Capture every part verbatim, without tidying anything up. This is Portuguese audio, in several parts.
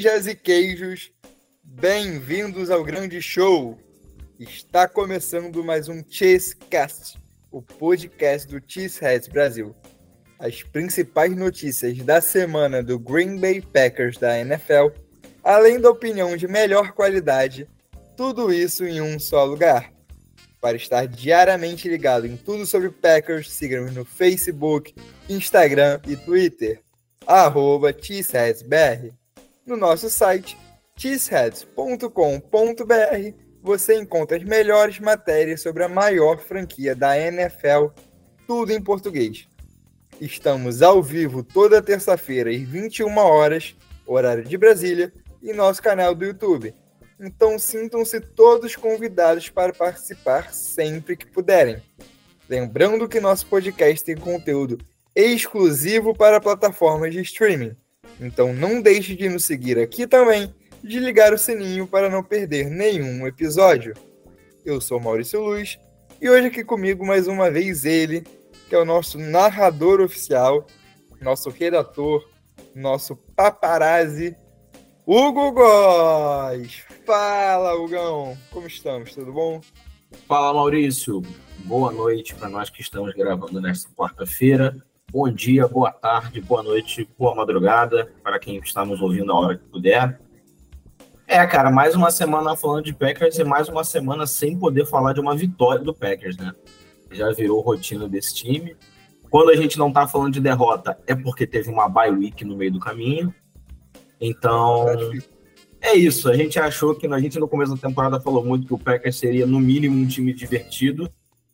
Queijas e queijos, bem-vindos ao grande show. Está começando mais um Cheesecast, o podcast do Cheeseheads Brasil. As principais notícias da semana do Green Bay Packers da N F L, além da opinião de melhor qualidade, tudo isso em um só lugar. Para estar diariamente ligado em tudo sobre Packers, siga-nos no Facebook, Instagram e Twitter, arroba cheeseheadsbr. No nosso site, cheeseheads ponto com ponto b r, você encontra as melhores matérias sobre a maior franquia da N F L, tudo em português. Estamos ao vivo toda terça-feira às vinte e uma horas, horário de Brasília, em nosso canal do YouTube. Então sintam-se todos convidados para participar sempre que puderem. Lembrando que nosso podcast tem conteúdo exclusivo para plataformas de streaming. Então não deixe de nos seguir aqui também e de ligar o sininho para não perder nenhum episódio. Eu sou Maurício Luz e hoje aqui comigo mais uma vez ele, que é o nosso narrador oficial, nosso redator, nosso paparazzi, Hugo Góes. Fala, Hugão. Como estamos? Tudo bom? Fala, Maurício. Boa noite para nós que estamos gravando nesta quarta-feira. Bom dia, boa tarde, boa noite, boa madrugada para quem está nos ouvindo a hora que puder. É, cara, mais uma semana falando de Packers e mais uma semana sem poder falar de uma vitória do Packers, né? Já virou rotina desse time. Quando a gente não tá falando de derrota, é porque teve uma bye week no meio do caminho. Então, é isso. A gente achou que a gente no começo da temporada falou muito que o Packers seria no mínimo um time divertido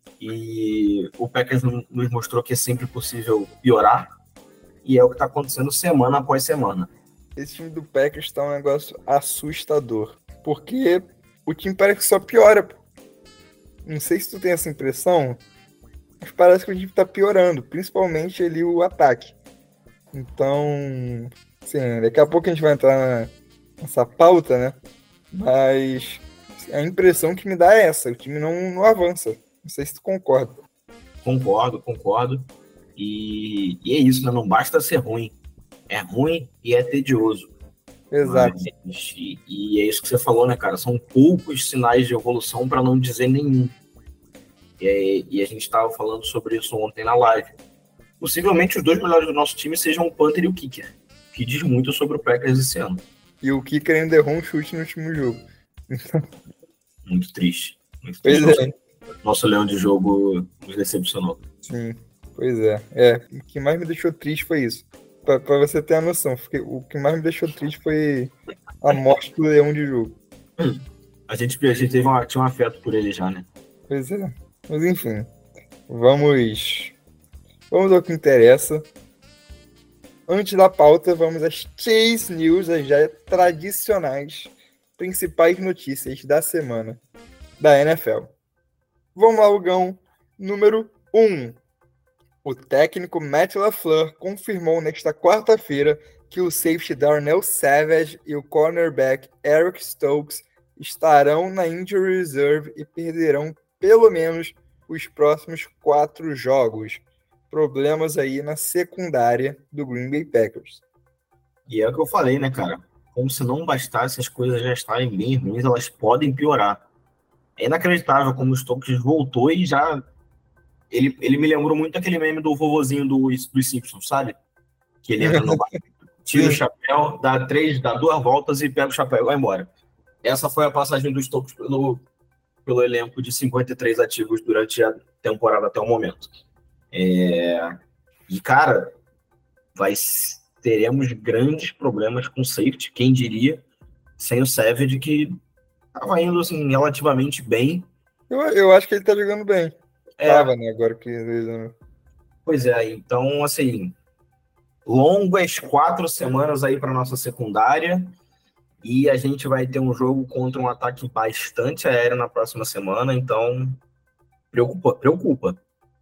e o Packers nos mostrou que é sempre possível piorar e é o que está acontecendo semana após semana. Esse time do Packers está um negócio assustador, porque o time parece que só piora. Pô. Não sei se tu tem essa impressão, mas parece que o time está piorando, principalmente ali o ataque. Então, sim, daqui a pouco a gente vai entrar na, nessa pauta, né? Mas a impressão que me dá é essa, o time não, não avança. Não sei se tu concorda. Concordo, concordo. E, e é isso, né? Não basta ser ruim. É ruim e é tedioso. Exato. Mas, e, e é isso que você falou, né, cara? São poucos sinais de evolução, para não dizer nenhum. E, e a gente estava falando sobre isso ontem na live. Possivelmente os dois melhores do nosso time sejam o punter e o kicker, que diz muito sobre o Packers esse ano. E o kicker ainda errou um chute no último jogo. Muito triste. Muito Pois triste. é. Nosso leão de jogo nos decepcionou. Sim, pois é. É, o que mais me deixou triste foi isso. Pra, pra você ter a noção, porque o que mais me deixou triste foi a morte do leão de jogo. A gente, a gente teve uma, tinha um afeto por ele já, né? Pois é. Mas enfim, vamos... Vamos ao que interessa. Antes da pauta, vamos às Chase News, as já tradicionais principais notícias da semana da N F L. Vamos lá, Hugão. Número um. O técnico Matt LaFleur confirmou nesta quarta-feira que o safety Darnell Savage e o cornerback Eric Stokes estarão na Injury Reserve e perderão pelo menos os próximos quatro jogos. Problemas aí na secundária do Green Bay Packers. E é o que eu falei, né, cara? Como se não bastasse as coisas já estarem bem ruins, elas podem piorar. É inacreditável como o Stokes voltou e já... Ele, ele me lembrou muito aquele meme do vovozinho do, dos Simpsons, sabe? Que ele entra no bar, tira o chapéu, dá três, dá duas voltas e pega o chapéu e vai embora. Essa foi a passagem do Stokes pelo, pelo elenco de cinquenta e três ativos durante a temporada até o momento. É... E, cara, vai... teremos grandes problemas com safety, quem diria, sem o Savage, que estava indo assim, relativamente bem. Eu, eu acho que ele tá jogando bem. É... Tava, né? Agora que... Né? Pois é, então, assim, longas quatro semanas aí para nossa secundária e a gente vai ter um jogo contra um ataque bastante aéreo na próxima semana, então preocupa, preocupa.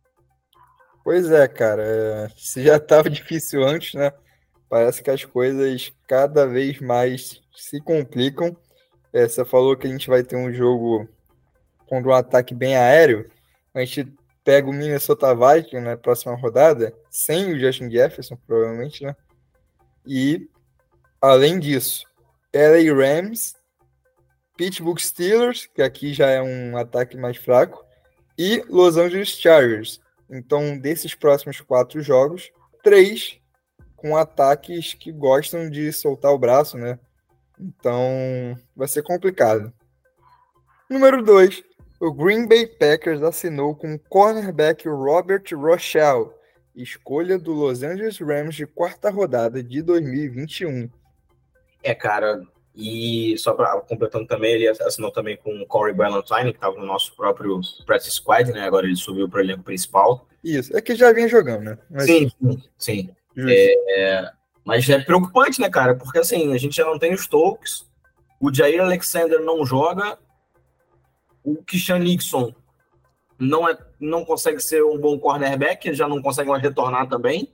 Pois é, cara. É... Se já tava difícil antes, né? Parece que as coisas cada vez mais se complicam. É, você falou que a gente vai ter um jogo contra um ataque bem aéreo. A gente pega o Minnesota Vikings na próxima rodada, sem o Justin Jefferson, provavelmente, né? E, além disso, L A Rams, Pittsburgh Steelers, que aqui já é um ataque mais fraco, e Los Angeles Chargers. Então, desses próximos quatro jogos, três com ataques que gostam de soltar o braço, né? Então, vai ser complicado. Número dois, o Green Bay Packers assinou com o cornerback Robert Rochelle, escolha do Los Angeles Rams de quarta rodada de dois mil e vinte e um. É, cara, e só para completando também, ele assinou também com o Corey Ballantyne, que estava no nosso próprio practice squad, né? Agora ele subiu para o elenco principal. Isso, é que já vinha jogando, né? Mas, sim, sim, sim. É, é, mas é preocupante, né, cara? Porque assim, a gente já não tem os Stokes, o Jair Alexander não joga, o Kishan Nixon não, é, não consegue ser um bom cornerback, ele já não consegue mais retornar também.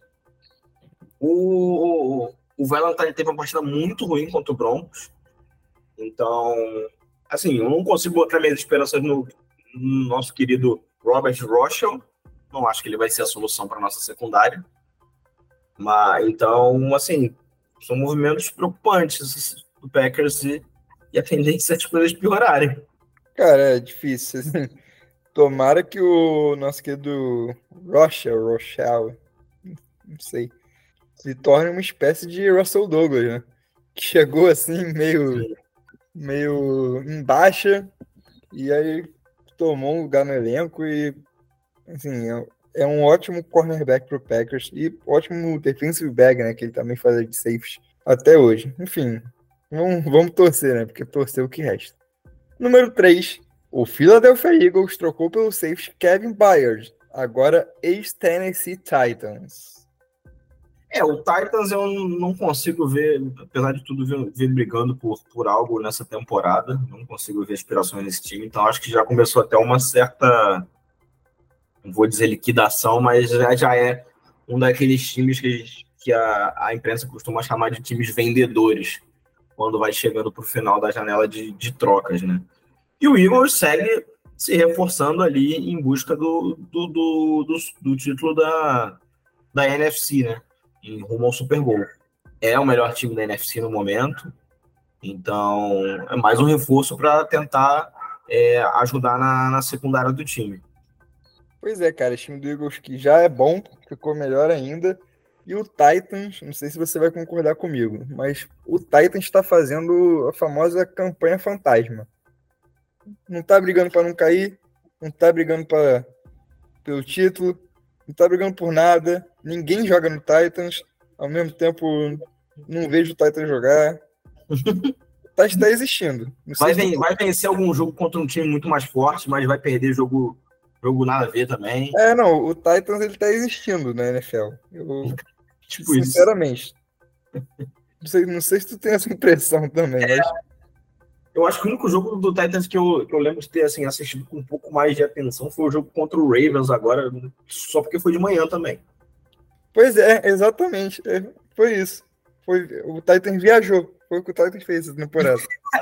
O, o, o Valentine teve uma partida muito ruim contra o Broncos. Então, assim, eu não consigo botar minhas esperanças no, no nosso querido Robert Rochelle. Não acho que ele vai ser a solução para a nossa secundária. Mas, então, assim, são movimentos preocupantes do Packers e, e a tendência é as coisas piorarem. Cara, é difícil. Tomara que o nosso querido Rochelle, Rochelle, não sei, se torne uma espécie de Russell Douglas, né? Que chegou assim, meio, meio em baixa, e aí tomou um lugar no elenco e, assim, é, é um ótimo cornerback pro Packers e ótimo defensive back, né? Que ele também faz de safety até hoje. Enfim, vamos, vamos torcer, né? Porque torcer é o que resta. Número três, o Philadelphia Eagles trocou pelo safety Kevin Byard, agora ex-Tennessee Titans. É, o Titans eu não consigo ver, apesar de tudo, ver, ver brigando por, por algo nessa temporada. Não consigo ver aspirações nesse time. Então acho que já começou até uma certa, não vou dizer liquidação, mas já, já é um daqueles times que, que a, a imprensa costuma chamar de times vendedores, quando vai chegando para o final da janela de, de trocas, né? E o Eagles segue se reforçando ali em busca do, do, do, do, do título da, da N F C, né? Em rumo ao Super Bowl. É o melhor time da N F C no momento, então é mais um reforço para tentar é, ajudar na, na secundária do time. Pois é, cara, o time do Eagles que já é bom, ficou melhor ainda, e o Titans, não sei se você vai concordar comigo, mas o Titans está fazendo a famosa campanha fantasma. Não tá brigando para não cair, não tá brigando pra, pelo título, não tá brigando por nada, ninguém joga no Titans, ao mesmo tempo não vejo o Titans jogar. O Titans tá existindo. Não vai, sei ven- se... vai vencer algum jogo contra um time muito mais forte, mas vai perder jogo, jogo nada a ver também. É, não, o Titans ele tá existindo na N F L. Eu, Tipo sinceramente. Não sei, não sei se tu tem essa impressão também, mas... Eu acho que o único jogo do Titans que eu, que eu lembro de ter assim, assistido com um pouco mais de atenção foi o jogo contra o Ravens agora, só porque foi de manhã também. Pois é, exatamente. É, foi isso. Foi, o Titans viajou. Foi o que o Titans fez essa temporada.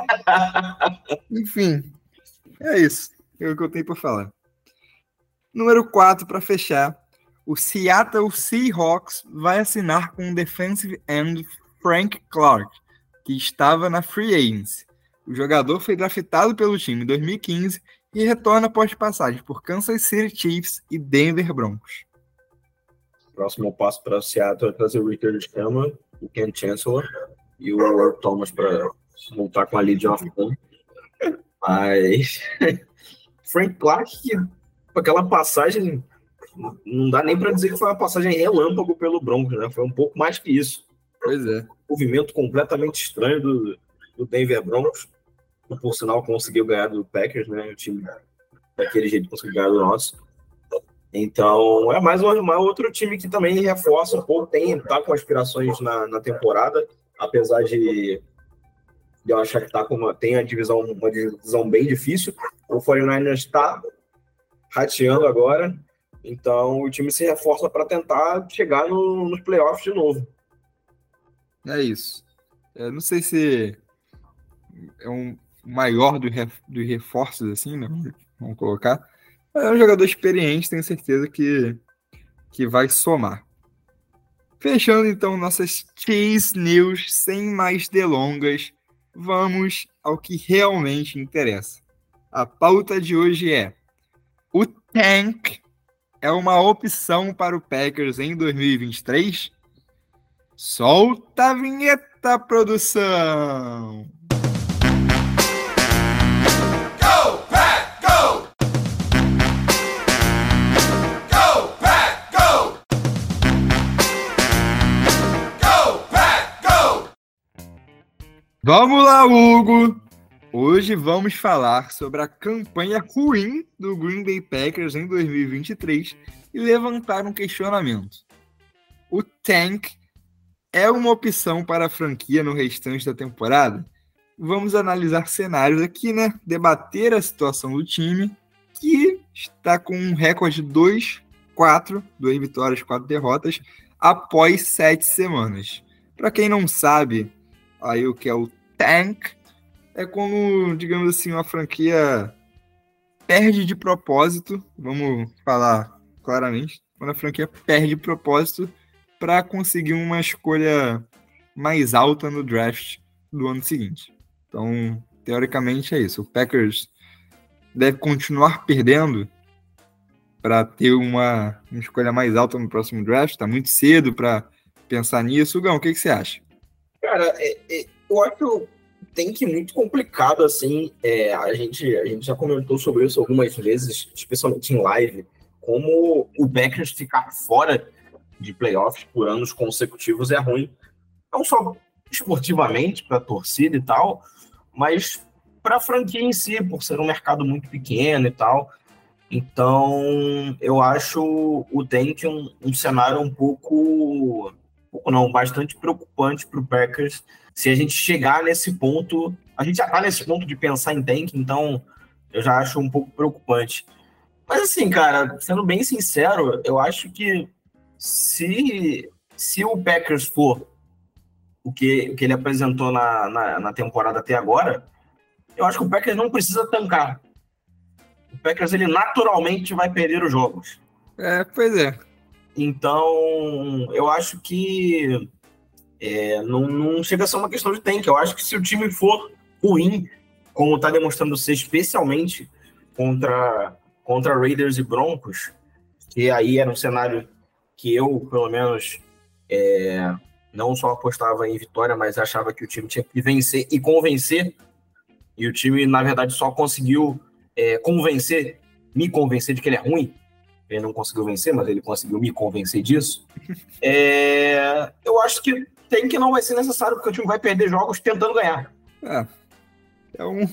Enfim, é isso. É o que eu tenho para falar. Número quatro, para fechar. O Seattle Seahawks vai assinar com o defensive end Frank Clark, que estava na Free Agency. O jogador foi draftado pelo time em dois mil e quinze e retorna após passagem por Kansas City Chiefs e Denver Broncos. Próximo passo para o Seattle é trazer o Richard Sherman, o Ken Chancellor e o Earl Thomas para montar com a Legion of Boom. Mas Frank Clark, com aquela passagem, não dá nem para dizer que foi uma passagem relâmpago pelo Broncos, né? Foi um pouco mais que isso. Pois é. Um movimento completamente estranho do, do Denver Broncos, que por sinal conseguiu ganhar do Packers, né? O time daquele jeito conseguiu ganhar do nosso. Então, é mais um, uma outro time que também reforça um pouco, tem, tá com aspirações na, na temporada, apesar de, de eu achar que tá com uma, tem a divisão, uma divisão bem difícil. O quarenta e nove ers está rateando agora, então o time se reforça para tentar chegar no, nos playoffs de novo. É isso. Eu não sei se é um maior dos do reforços, assim, né? Vamos colocar. É um jogador experiente, tenho certeza que, que vai somar. Fechando, então, nossas Chase News, sem mais delongas. vamos ao que realmente interessa. A pauta de hoje é: o tank é uma opção para o Packers em dois mil e vinte e três? Solta a vinheta, produção! Go, Pack, go! Go, Pack, go! Go, Pack, go! Vamos lá, Hugo! Hoje vamos falar sobre a campanha ruim do Green Bay Packers em dois mil e vinte e três e levantar um questionamento. O tank é uma opção para a franquia no restante da temporada? Vamos analisar cenários aqui, né? Debater a situação do time, que está com um recorde de dois quatro, duas vitórias, quatro derrotas, após sete semanas. Para quem não sabe aí o que é o tank, é quando, digamos assim, uma franquia perde de propósito, vamos falar claramente, quando a franquia perde de propósito para conseguir uma escolha mais alta no draft do ano seguinte. Então, teoricamente é isso. O Packers deve continuar perdendo para ter uma, uma escolha mais alta no próximo draft. Está muito cedo para pensar nisso. Gão, o que, que você acha? Cara, é, é, eu acho tem que muito complicado, assim, é, a, gente, a gente já comentou sobre isso algumas vezes, especialmente em live, como o Packers ficar fora de playoffs por anos consecutivos é ruim, não só esportivamente para a torcida e tal, mas para a franquia em si, por ser um mercado muito pequeno e tal. Então, eu acho o tank um, um cenário um pouco, um pouco não, bastante preocupante para o Packers. Se a gente chegar nesse ponto, a gente já está nesse ponto de pensar em tank, então eu já acho um pouco preocupante. Mas assim, cara, sendo bem sincero, eu acho que se, se o Packers for o que, o que ele apresentou na, na, na temporada até agora, eu acho que o Packers não precisa tancar. O Packers, ele naturalmente vai perder os jogos. É, pois é. Então, eu acho que é, não, não chega a ser uma questão de tank. Eu acho que se o time for ruim, como está demonstrando ser especialmente contra, contra Raiders e Broncos, que aí era um cenário que eu, pelo menos, é, não só apostava em vitória, mas achava que o time tinha que vencer e convencer, e o time, na verdade, só conseguiu é, convencer, me convencer de que ele é ruim. Ele não conseguiu vencer, mas ele conseguiu me convencer disso. É, eu acho que tem que não vai ser necessário, porque o time vai perder jogos tentando ganhar. É, é um,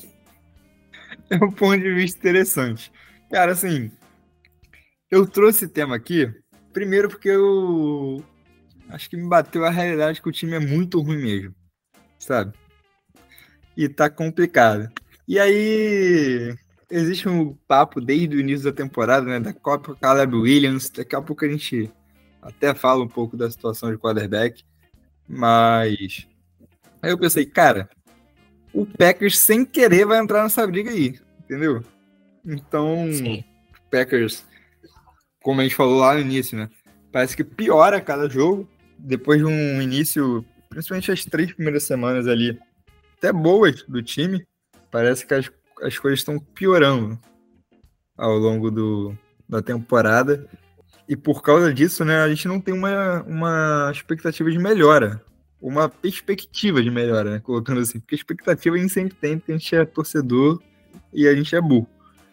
é um ponto de vista interessante. Cara, assim, eu trouxe esse tema aqui, primeiro porque eu acho que me bateu a realidade que o time é muito ruim mesmo, sabe? E tá complicado. E aí, existe um papo desde o início da temporada, né, da Copa Caleb Williams. Daqui a pouco a gente até fala um pouco da situação de quarterback, mas aí eu pensei, cara, o Packers sem querer vai entrar nessa briga aí, entendeu? Então, Sim. o Packers, como a gente falou lá no início, né, parece que piora a cada jogo, depois de um início, principalmente as três primeiras semanas ali, até boas do time, parece que as, as coisas estão piorando ao longo do, da temporada. E por causa disso, né, a gente não tem uma, uma expectativa de melhora, uma perspectiva de melhora, né, colocando assim, porque expectativa a gente sempre tem, porque a gente é torcedor e a gente é burro.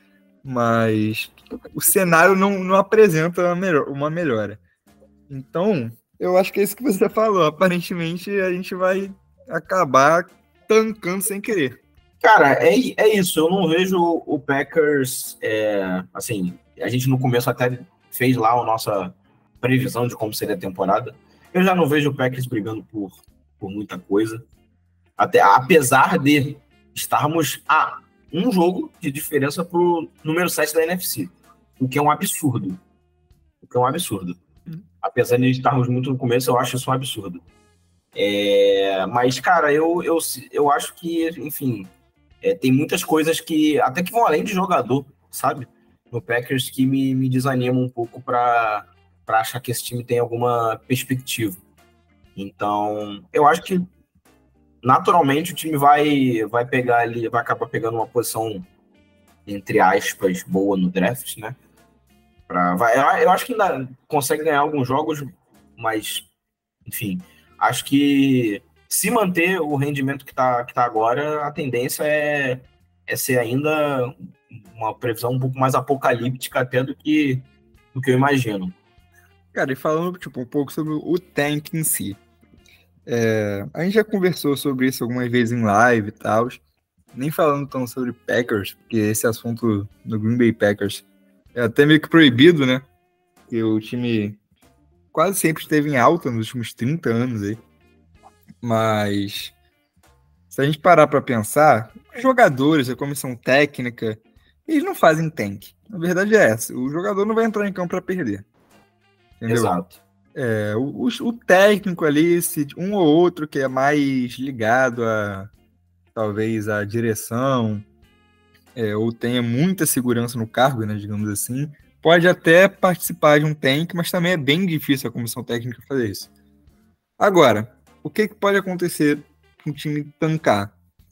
Mas o cenário não, não apresenta uma, melhor, uma melhora. Então, eu acho que é isso que você falou. Aparentemente, a gente vai acabar tancando sem querer. Cara, é, é isso. Eu não vejo o Packers, é, assim, a gente no começo até fez lá a nossa previsão de como seria a temporada. Eu já não vejo o Packers brigando por, por muita coisa. Até, apesar de estarmos a um jogo de diferença pro número sete da N F C, o que é um absurdo. O que é um absurdo. Apesar de estarmos muito no começo, eu acho isso um absurdo. É, mas, cara, eu, eu, eu acho que, enfim, é, tem muitas coisas que, até que vão além de jogador, sabe? No Packers que me, me desanimam um pouco para achar que esse time tem alguma perspectiva. Então, eu acho que naturalmente o time vai, vai pegar ali, vai acabar pegando uma posição, entre aspas, boa no draft, né? Pra, vai, eu acho que ainda consegue ganhar alguns jogos, mas, enfim, acho que se manter o rendimento que está que tá agora, a tendência é, é ser ainda uma previsão um pouco mais apocalíptica até do que, do que eu imagino. Cara, e falando tipo, um pouco sobre o tank em si. É, a gente já conversou sobre isso algumas vezes em live e tal. Nem falando tão sobre Packers, porque esse assunto do Green Bay Packers é até meio que proibido, né? Porque o time quase sempre esteve em alta nos últimos trinta anos aí. Mas se a gente parar para pensar, os jogadores, a comissão técnica, eles não fazem tank. A verdade é essa. O jogador não vai entrar em campo para perder. Entendeu? Exato. É, o, o técnico ali, se um ou outro que é mais ligado a talvez a direção, é, ou tenha muita segurança no cargo, né, digamos assim, pode até participar de um tank, mas também é bem difícil a comissão técnica fazer isso. Agora, o que, que pode acontecer com o time tancar?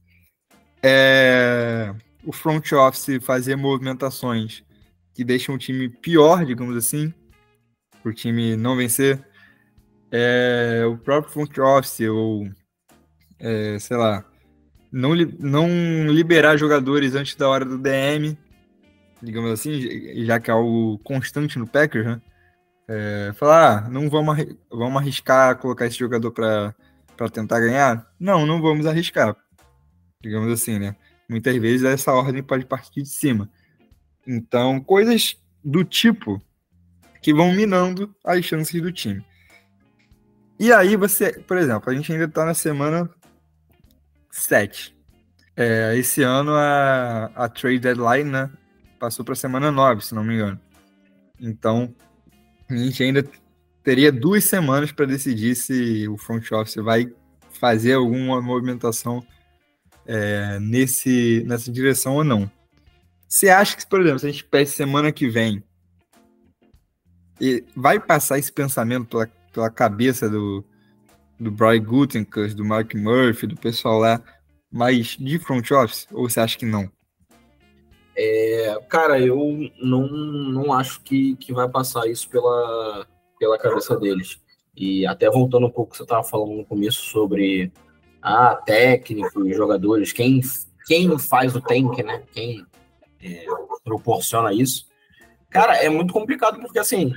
É, o front office fazer movimentações que deixam o time pior, digamos assim, para o time não vencer. É, o próprio front office, ou é, sei lá, não, li, não liberar jogadores antes da hora do D M, digamos assim, já que é algo constante no Packers, né? É, falar, ah, não vamos, arri- vamos arriscar colocar esse jogador para tentar ganhar? Não, não vamos arriscar, digamos assim, né? Muitas vezes essa ordem pode partir de cima. Então, coisas do tipo que vão minando as chances do time. E aí você, por exemplo, a gente ainda está na semana sete. É, esse ano a, a trade deadline, né, passou para a semana nove, se não me engano. Então, a gente ainda teria duas semanas para decidir se o front office vai fazer alguma movimentação é, nesse, nessa direção ou não. Você acha que, por exemplo, se a gente pede semana que vem, e vai passar esse pensamento pela, pela cabeça do, do Brian Gutekunst, do Mark Murphy, do pessoal lá, mas de front office? Ou você acha que não? É, cara, eu não, não acho que, que vai passar isso pela, pela cabeça deles. E até voltando um pouco que você estava falando no começo sobre ah, técnico e jogadores, quem, quem faz o tank, né? Quem é, proporciona isso. Cara, é muito complicado porque, assim,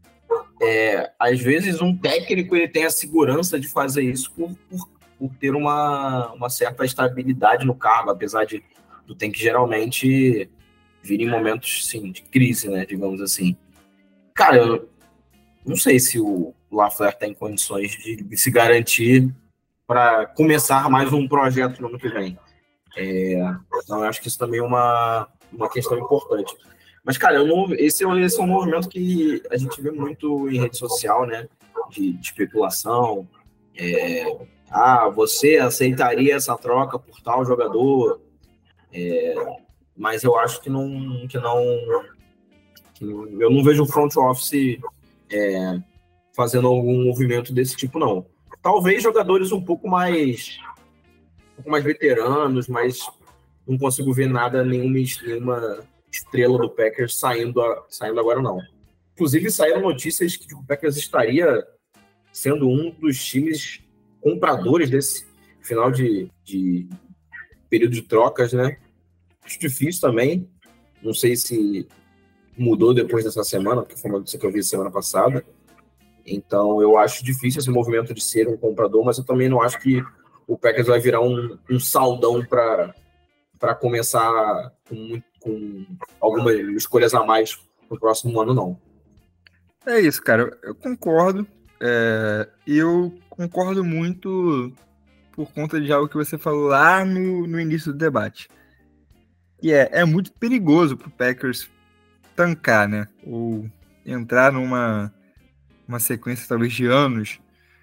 é, às vezes um técnico ele tem a segurança de fazer isso por, por, por ter uma, uma certa estabilidade no cargo, apesar de do tank geralmente vir em momentos, sim, de crise, né, digamos assim. Cara, eu não sei se o LaFleur tem condições de se garantir para começar mais um projeto no ano que vem. É, então, eu acho que isso também é uma, uma questão importante. Mas, cara, eu não, esse, esse é um movimento que a gente vê muito em rede social, né? De, de especulação. É, ah, você aceitaria essa troca por tal jogador? É, mas eu acho que não, que não, que eu não vejo o front office é, fazendo algum movimento desse tipo, não. Talvez jogadores um pouco mais, um pouco mais veteranos, mas não consigo ver nada, nenhuma, nenhuma estrela do Packers saindo, saindo agora, não. Inclusive, saíram notícias que o Packers estaria sendo um dos times compradores desse final de, de período de trocas, né? Acho difícil também. Não sei se mudou depois dessa semana, porque foi uma notícia que eu vi semana passada. Então, eu acho difícil esse movimento de ser um comprador, mas eu também não acho que o Packers vai virar um, um saldão para começar com, com algumas escolhas a mais no próximo ano, não. É isso, cara. Eu concordo. É, eu concordo muito por conta de algo que você falou lá no, no início do debate. E é, é muito perigoso pro Packers tancar, né? Ou entrar numa uma sequência, talvez, de anos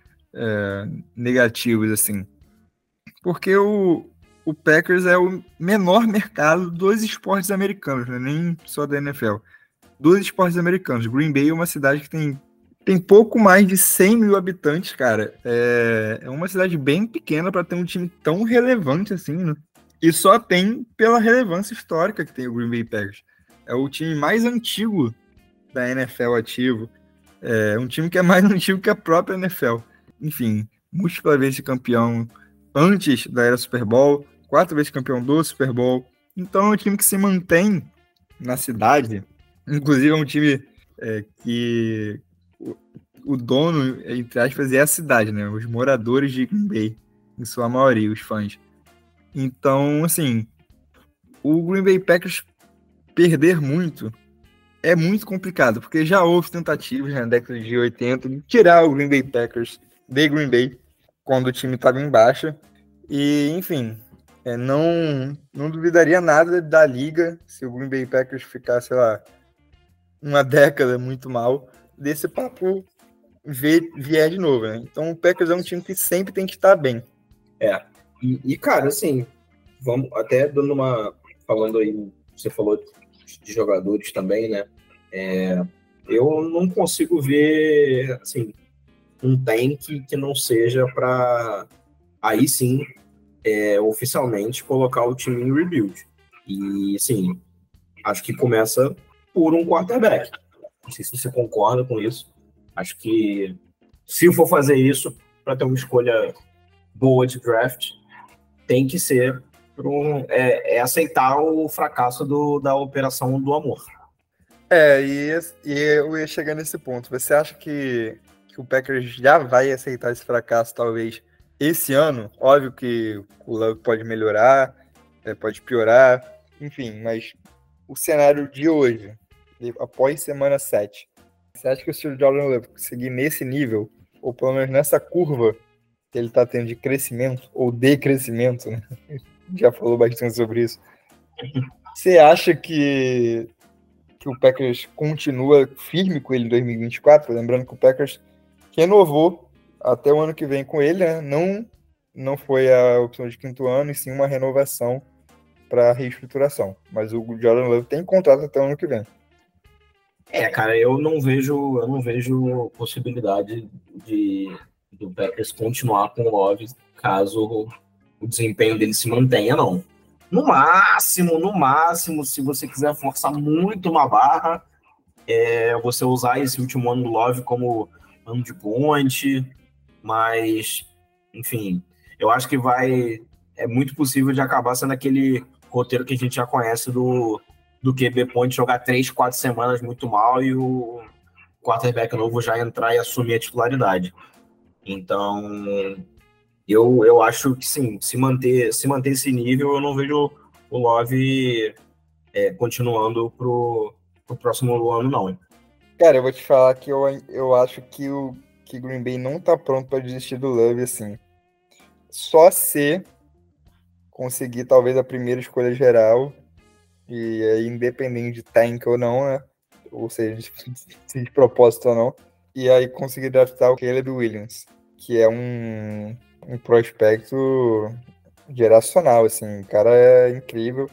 é, negativos, assim. Porque o, o Packers é o menor mercado dos esportes americanos, né? Nem só da N F L. Dos esportes americanos. Green Bay é uma cidade que tem tem pouco mais de cem mil habitantes, cara. É, é uma cidade bem pequena para ter um time tão relevante assim, né? E só tem pela relevância histórica que tem o Green Bay Packers. É o time mais antigo da N F L ativo. É um time que é mais antigo que a própria N F L. Enfim, múltiplas vezes campeão antes da era Super Bowl, quatro vezes campeão do Super Bowl. Então é um time que se mantém na cidade. Inclusive é um time é, que o, o dono, entre aspas, é a cidade, né? Os moradores de Green Bay, em sua maioria, os fãs. Então, assim, o Green Bay Packers perder muito é muito complicado, porque já houve tentativas na década de oitenta de tirar o Green Bay Packers de Green Bay quando o time estava em baixa. E, enfim, é, não, não duvidaria nada da liga se o Green Bay Packers ficasse, sei lá, uma década muito mal, desse papo vier de novo, né? Então o Packers é um time que sempre tem que estar bem. É, e, e cara, assim, vamos até dando uma... Falando aí, você falou de jogadores também, né? É, eu não consigo ver, assim, um tank que não seja para, aí sim, é, oficialmente colocar o time em rebuild. E, assim, acho que começa por um quarterback. Não sei se você concorda com isso. Acho que se for fazer isso, para ter uma escolha boa de draft, tem que ser pro, é, é aceitar o fracasso do, da operação do amor. É, e, e eu ia chegar nesse ponto. Você acha que, que o Packers já vai aceitar esse fracasso, talvez, esse ano? Óbvio que o Love pode melhorar, é, pode piorar, enfim, mas o cenário de hoje, após semana sete, você acha que se o Jordan Love seguir nesse nível, ou pelo menos nessa curva que ele está tendo de crescimento, ou decrescimento, né? Já falou bastante sobre isso. Você acha que, que o Packers continua firme com ele em dois mil e vinte e quatro? Lembrando que o Packers renovou até o ano que vem com ele, né? Não, não foi a opção de quinto ano, e sim uma renovação para reestruturação. Mas o Jordan Love tem contrato até o ano que vem. É, cara, eu não vejo, eu não vejo possibilidade de do Packers continuar com o Love caso o desempenho dele se mantenha, não. No máximo, no máximo, se você quiser forçar muito uma barra, é você usar esse último ano do Love como ano de ponte, mas, enfim, eu acho que vai, é muito possível de acabar sendo aquele roteiro que a gente já conhece do, do Q B Point jogar três, quatro semanas muito mal e o quarterback novo já entrar e assumir a titularidade. Então, eu, eu acho que sim, se manter, se manter esse nível, eu não vejo o Love é, continuando pro, pro próximo ano, não. Cara, eu vou te falar que eu, eu acho que o que Green Bay não tá pronto para desistir do Love, assim. Só se conseguir talvez a primeira escolha geral, e aí independente de tank ou não, né? Ou seja, se de propósito ou não, e aí conseguir draftar o Caleb Williams, que é um, um prospecto geracional, assim, o cara é incrível.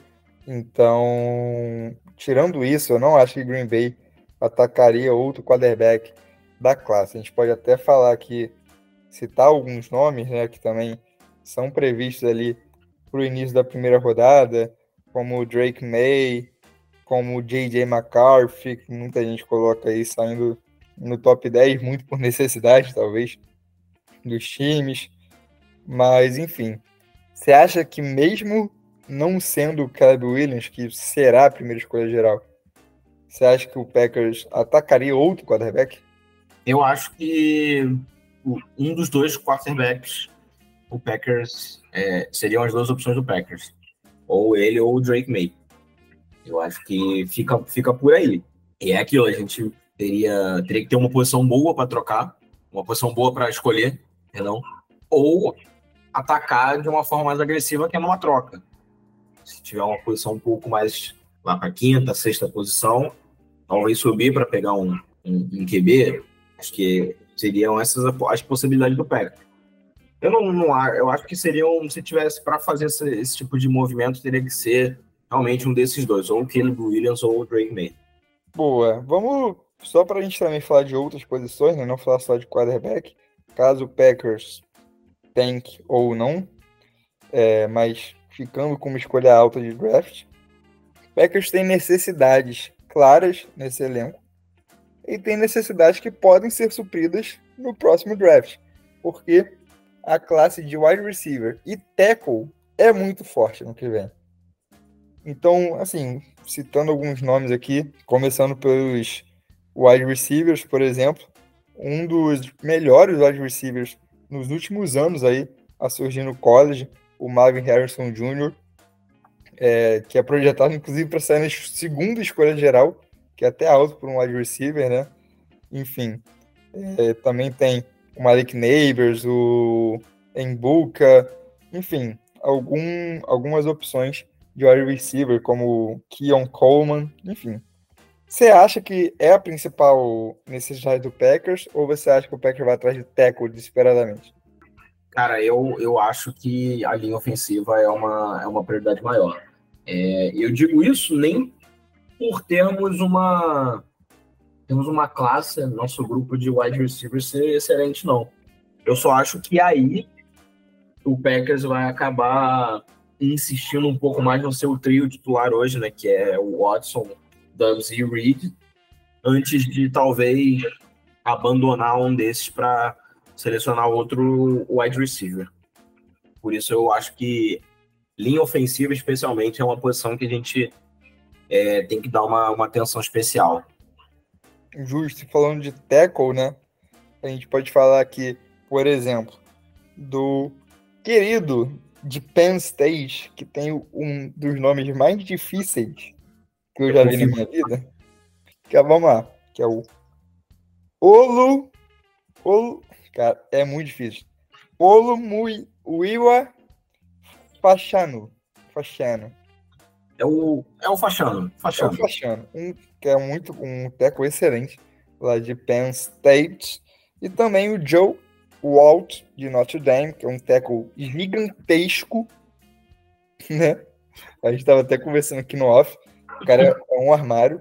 Então, tirando isso, eu não acho que Green Bay atacaria outro quarterback da classe. A gente pode até falar aqui, citar alguns nomes, né, que também são previstos ali para o início da primeira rodada, como o Drake May, como o J J McCarthy, que muita gente coloca aí saindo no top dez, muito por necessidade, talvez, dos times. Mas, enfim, você acha que mesmo não sendo o Caleb Williams, que será a primeira escolha geral, você acha que o Packers atacaria outro quarterback? Eu acho que um dos dois quarterbacks, o Packers, é, seriam as duas opções do Packers. Ou ele ou o Drake May. Eu acho que fica, fica por aí. E é aquilo, a gente teria, teria que ter uma posição boa para trocar, uma posição boa para escolher, perdão, ou atacar de uma forma mais agressiva, que é numa troca. Se tiver uma posição um pouco mais lá para quinta, sexta posição, talvez subir para pegar um, um, um Q B, acho que seriam essas as possibilidades do Packers. Eu não, não eu acho que seriam, se tivesse para fazer esse, esse tipo de movimento, teria que ser realmente um desses dois, ou o Caleb Williams ou o Drake May. Boa, vamos só para a gente também falar de outras posições, né? Não falar só de quarterback, caso o Packers tank ou não, é, mas ficando com uma escolha alta de draft, Packers tem necessidades claras nesse elenco e tem necessidades que podem ser supridas no próximo draft, porque a classe de wide receiver e tackle é muito forte no que vem. Então, assim, citando alguns nomes aqui, começando pelos wide receivers, por exemplo, um dos melhores wide receivers nos últimos anos aí a surgir no college, o Marvin Harrison Júnior, é, que é projetado inclusive para sair na segunda escolha geral, que é até alto para um wide receiver, né? Enfim, é, também tem o Malik Neighbors, o Embuka, enfim, algum, algumas opções de wide receiver, como o Keon Coleman, enfim. Você acha que é a principal necessidade do Packers, ou você acha que o Packers vai atrás de tackle desesperadamente? Cara, eu, eu acho que a linha ofensiva é uma, é uma prioridade maior. É, eu digo isso nem por termos uma, temos uma classe, nosso grupo de wide receivers ser excelente, não. Eu só acho que aí o Packers vai acabar insistindo um pouco mais no seu trio titular hoje, né, que é o Watson, Dobbs e Reed, antes de talvez abandonar um desses para selecionar outro wide receiver. Por isso eu acho que linha ofensiva, especialmente, é uma posição que a gente é, tem que dar uma, uma atenção especial. Justo, falando de tackle, né? A gente pode falar aqui, por exemplo, do querido de Penn State, que tem um dos nomes mais difíceis que eu já vi na minha vida. Que é, vamos lá, que é o Olu... Olu... Cara, é muito difícil. Olumuyiwa Fashanu. Fashanu. É o, é o Fachano. Fachano. É o Fashanu. Um, que é muito, um teco excelente lá de Penn State. E também o Joe Walt, de Notre Dame, que é um teco gigantesco, né? A gente estava até conversando aqui no off. O cara é um armário.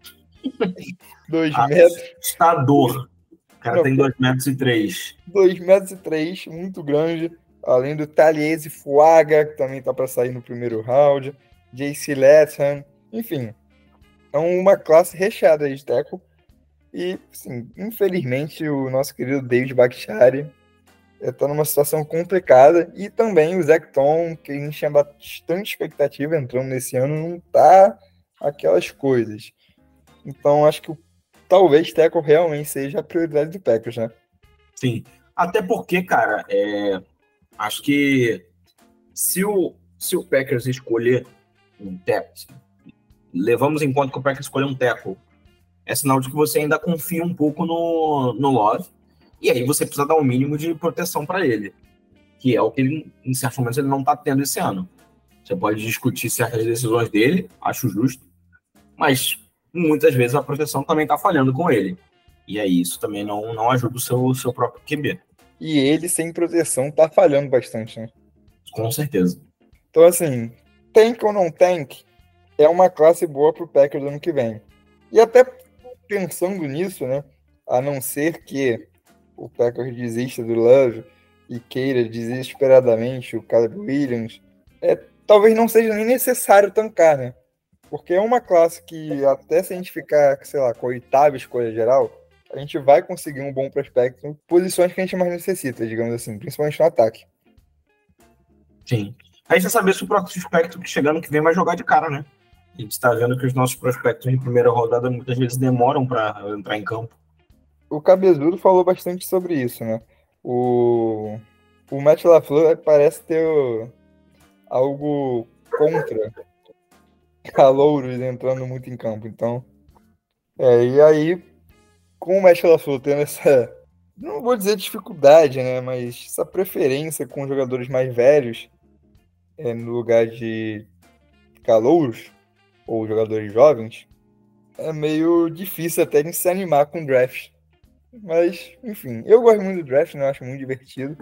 Dois Ah, metros. Assustador. O cara Não, tem dois metros e três. dois metros e três, muito grande. Além do Taliese Fuaga, que também tá para sair no primeiro round. J C Latham. Enfim, é uma classe recheada de tackle. E, assim, infelizmente, o nosso querido David Bakhtiari está numa situação complicada. E também o Zach Tom, que a gente tinha bastante expectativa entrando nesse ano, não tá aquelas coisas. Então, acho que o, talvez tackle realmente seja a prioridade do Packers, né? Sim. Até porque, cara, é, acho que se o, se o Packers escolher um tackle, levamos em conta que o Packers escolher um tackle, é sinal de que você ainda confia um pouco no, no Love, e aí você precisa dar um mínimo de proteção para ele, que é o que ele, em certos momentos, ele não está tendo esse ano. Você pode discutir certas decisões dele, acho justo, mas muitas vezes a proteção também está falhando com ele. E aí isso também não, não ajuda o seu, seu próprio Q B. E ele, sem proteção, tá falhando bastante, né? Com certeza. Então, assim, tank ou não tank, é uma classe boa pro Packers ano que vem. E até pensando nisso, né? A não ser que o Packers desista do Love e queira desesperadamente o Caleb Williams, é, talvez não seja nem necessário tancar, né? Porque é uma classe que, até se a gente ficar, sei lá, com a oitava escolha geral, a gente vai conseguir um bom prospecto em posições que a gente mais necessita, digamos assim, principalmente no ataque. Sim. Aí você saber se o prospecto que chegar no que vem vai jogar de cara, né? A gente está vendo que os nossos prospectos em primeira rodada muitas vezes demoram para entrar em campo. O Cabezudo falou bastante sobre isso, né? O, o Matt LaFleur parece ter algo contra calouros entrando muito em campo. Então, é, e aí, com o Matt LaFleur tendo essa, não vou dizer dificuldade, né? Mas essa preferência com jogadores mais velhos, é, no lugar de calouros ou jogadores jovens, é meio difícil até de se animar com o draft. Mas, enfim, eu gosto muito do draft, né? Eu acho muito divertido.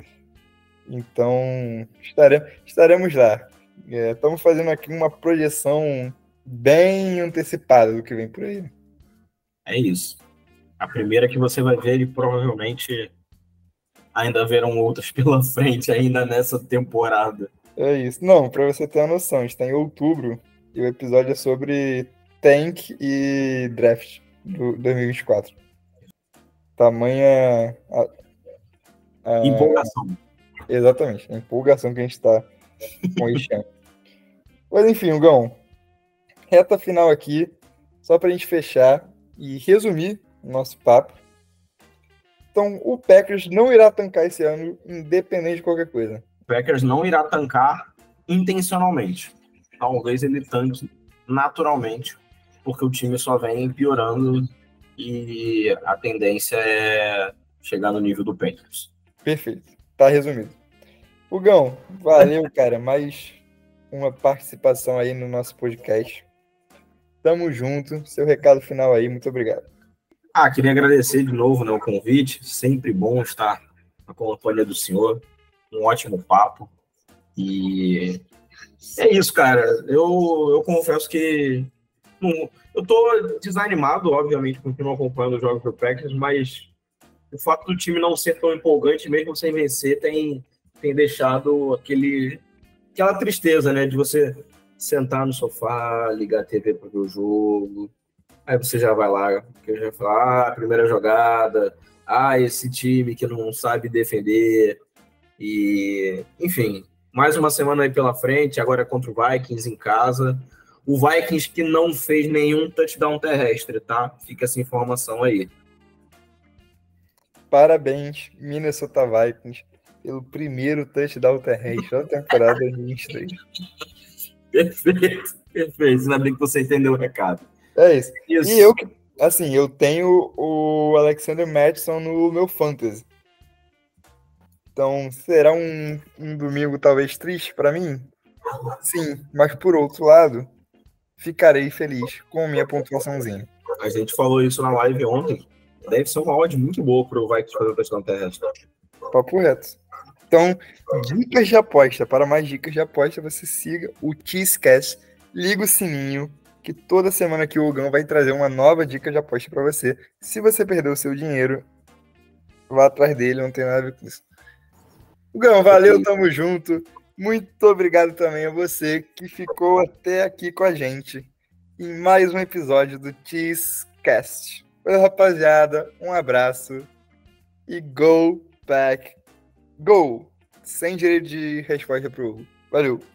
Então, estare, estaremos lá. É, estamos fazendo aqui uma projeção bem antecipada do que vem por aí. É isso. A primeira que você vai ver, e provavelmente ainda haverão outras pela frente ainda nessa temporada. É isso. Não, pra você ter uma noção, a gente tá em outubro e o episódio é sobre Tank e Draft do dois mil e vinte e quatro. Tamanha. A, a, Empolgação. exatamente, a empolgação que a gente tá com este ano. Mas enfim, Hugão, reta final aqui, só pra gente fechar e resumir o nosso papo. Então, o Packers não irá tancar esse ano, independente de qualquer coisa. O Packers não irá tancar intencionalmente. Talvez ele tanque naturalmente, porque o time só vem piorando e a tendência é chegar no nível do Packers. Perfeito, tá resumido. Hugão, valeu, cara, mais uma participação aí no nosso podcast. Tamo junto, seu recado final aí, muito obrigado. Ah, queria agradecer de novo, né, o convite, sempre bom estar na companhia do senhor, um ótimo papo, e é isso, cara, eu, eu confesso que não, eu tô desanimado, obviamente, porque não acompanhando os jogos do Packers, mas o fato do time não ser tão empolgante, mesmo sem vencer, tem, tem deixado aquele, aquela tristeza, né, de você sentar no sofá, ligar a T V para ver o jogo. Aí você já vai lá, porque já fala, ah, primeira jogada, ah, esse time que não sabe defender. E, enfim, mais uma semana aí pela frente, agora é contra o Vikings em casa. O Vikings que não fez nenhum touchdown terrestre, tá? Fica essa informação aí. Parabéns, Minnesota Vikings, pelo primeiro touchdown terrestre da temporada dois mil e vinte e três. Perfeito, perfeito. Ainda bem que você entendeu o recado. É isso. Isso. E eu, assim, eu tenho o Alexander Mattison no meu fantasy. Então, será um, um domingo talvez triste para mim? Sim, mas por outro lado, ficarei feliz com minha pontuaçãozinha. A gente falou isso na live ontem. Deve ser uma odd muito boa pro Vikings fazer o touchdown terrestre. Papo reto. Então, dicas de aposta. Para mais dicas de aposta, você siga o Cheesecast, liga o sininho, que toda semana aqui o Hugão vai trazer uma nova dica de aposta para você. Se você perdeu o seu dinheiro, vá atrás dele, não tem nada a ver com isso. Hugão, valeu, tamo junto. Muito obrigado também a você que ficou até aqui com a gente em mais um episódio do Cheesecast. Oi, rapaziada, um abraço e go back, go! Sem direito de resposta pro Hugo. Valeu!